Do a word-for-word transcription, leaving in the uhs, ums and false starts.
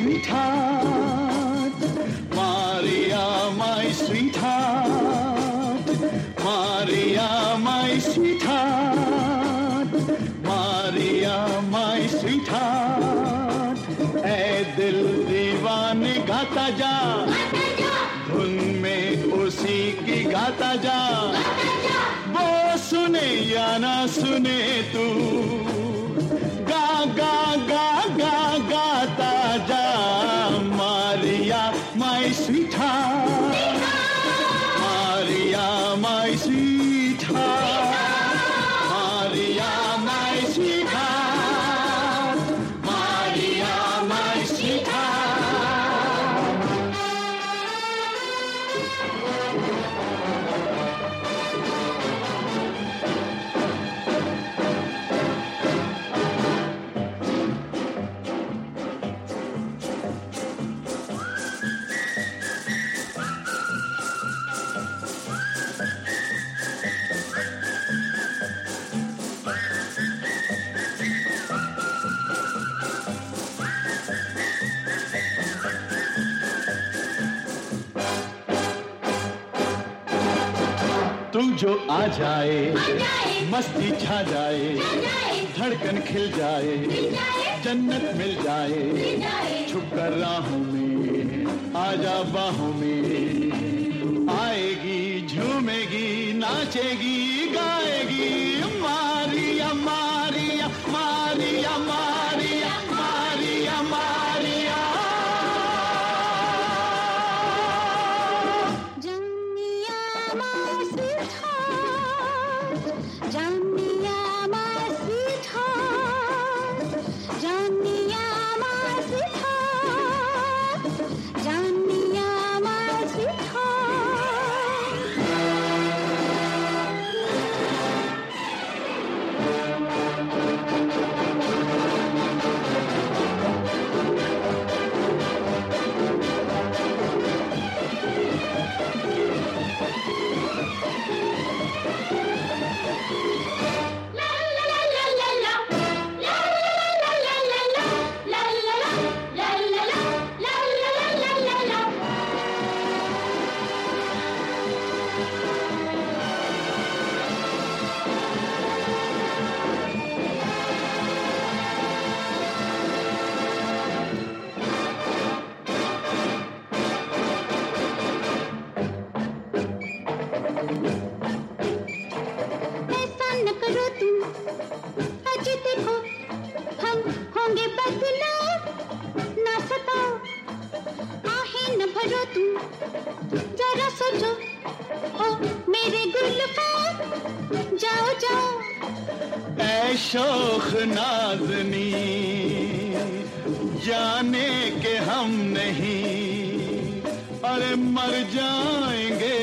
sweetheart, Maria, my sweetheart, Maria, my sweetheart, Maria, my sweetheart. ऐ दिल दीवाने गाता जा, धुन में उसी की गाता जा, वो सुने या ना सुने तू, गा गा गा गा गाता जा. Maria, my sweetheart, Maria, my sweetheart, Maria, my sweetheart, Maria, my sweetheart. तू जो आ जाए, मस्ती छा जाए, धड़कन खिल जाए, जन्नत मिल जाए, छुप कर राहों में आजा बाहों में, आएगी झूमेगी नाचेगी गाएगी. Maria Maria Maria Maria Maria Maria. Jamia, my sweetheart, Jamia, my sweetheart, Jamia, my sweetheart. ऐसा न करो तुम, अजी देखो हम होंगे बदनाम, ना सताओ, आहें न भरो तुम, जरा सोचो, ओ मेरे गुलफाम, जाओ जाओ. ऐ शोख नाज़नी, जाने के हम नहीं, अरे मर जाएंगे